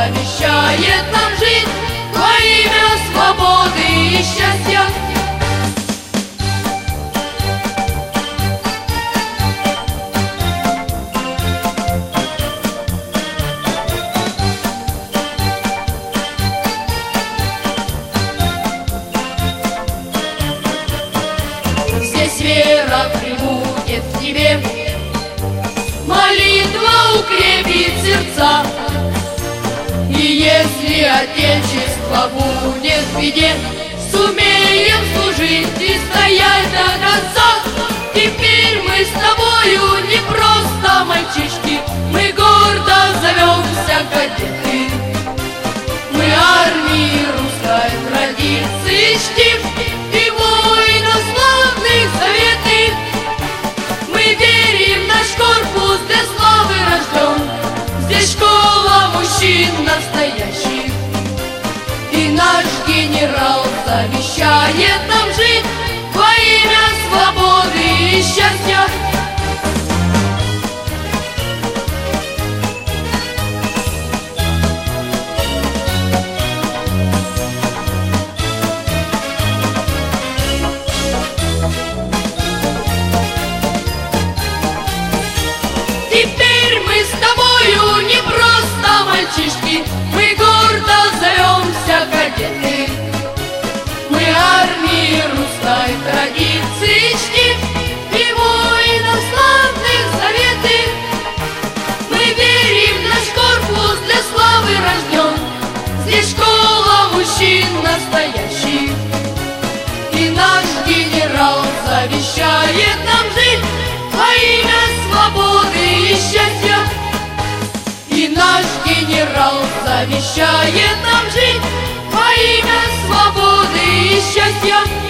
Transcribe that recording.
завещает нам жить во имя свободы и счастья. Здесь вера прибудет в тебе, молитва укрепит сердца. И если Отечество будет в беде, сумеем служить и стоять до конца. Теперь мы с тобою не просто мальчишки, мы гордо зовемся кадеты. Мы армии русской традиции чтим и воинов славных заветы. Мы верим, наш корпус для славы рожден, здесь школа мужчин настоящих. И наш генерал завещает нам жить во имя свободы и счастья. Теперь мы с тобою не просто мальчишки, мы гордо зовемся кадеты. Мы армии русской традиции чтим и воинов славных заветы. Мы верим, наш корпус для славы рожден, здесь школа мужчин настоящих. И наш генерал завещает нам жить во имя свободы и счастья. И наш генерал завещает нам жить во имя свободы и счастья.